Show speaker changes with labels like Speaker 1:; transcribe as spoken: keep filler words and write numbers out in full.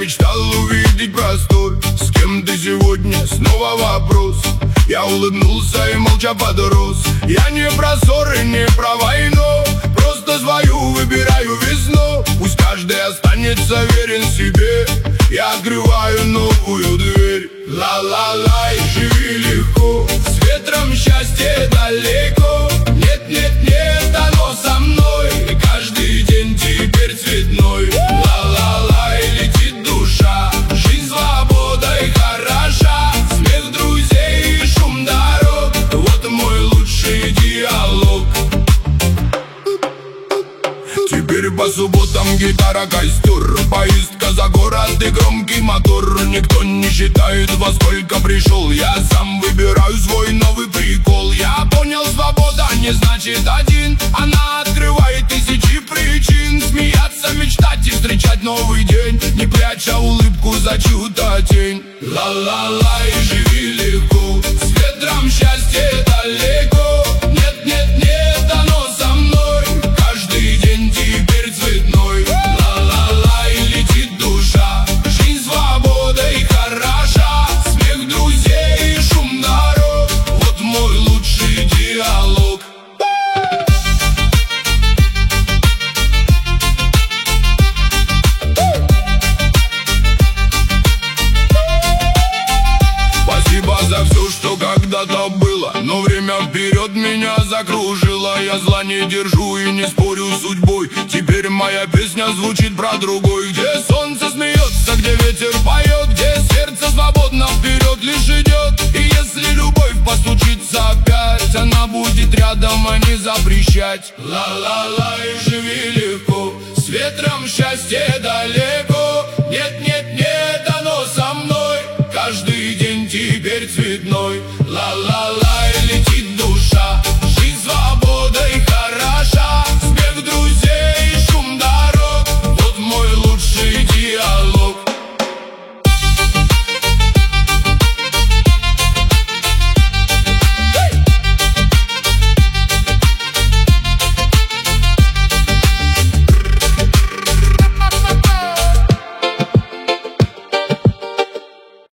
Speaker 1: мечтал увидеть простор. С кем ты сегодня? Снова вопрос. Я улыбнулся и молча подрос. Я не про ссоры, не про войну, просто свою выбираю весну. Пусть каждый останется верен себе. Я открываю новую дверь. Ла-ла-ла, и живи легко, с ветром счастье далеко. Нет, нет, нет, оно со мной, и каждый день теперь цветной. Ла-ла-ла, и летит душа, жизнь свободой хороша. Смех друзей и шум дорог, вот мой лучший диалог. Теперь по субботам гитара, костер, поездка за город и громкий мотор. Никто не считает, во сколько пришел. Я сам выбираю свой новый прикол. Я понял, свобода не значит один, она открывает тысячи причин. Смеяться, мечтать и встречать новый день, не пряча улыбку за чью-то тень. Ла-ла-ла, и живи легко, с ветром счастье далеко. Нет, нет, нет, оно со мной, каждый день теперь цветной. Ла-ла-ла, и летит душа, жизнь свободой хороша. Смех друзей и шум дорог, вот мой лучший диалог. Спасибо за все, что когда-то было, но время вперед меня закружило. Я зла не держу и не спорю с судьбой. Теперь моя песня звучит про другой. Где солнце смеется, где ветер поет, где сердце свободно вперед лишь идет. И если любовь постучится опять, она будет рядом, а не запрещать. Ла-ла-ла, и живи легко, с ветром счастье далеко.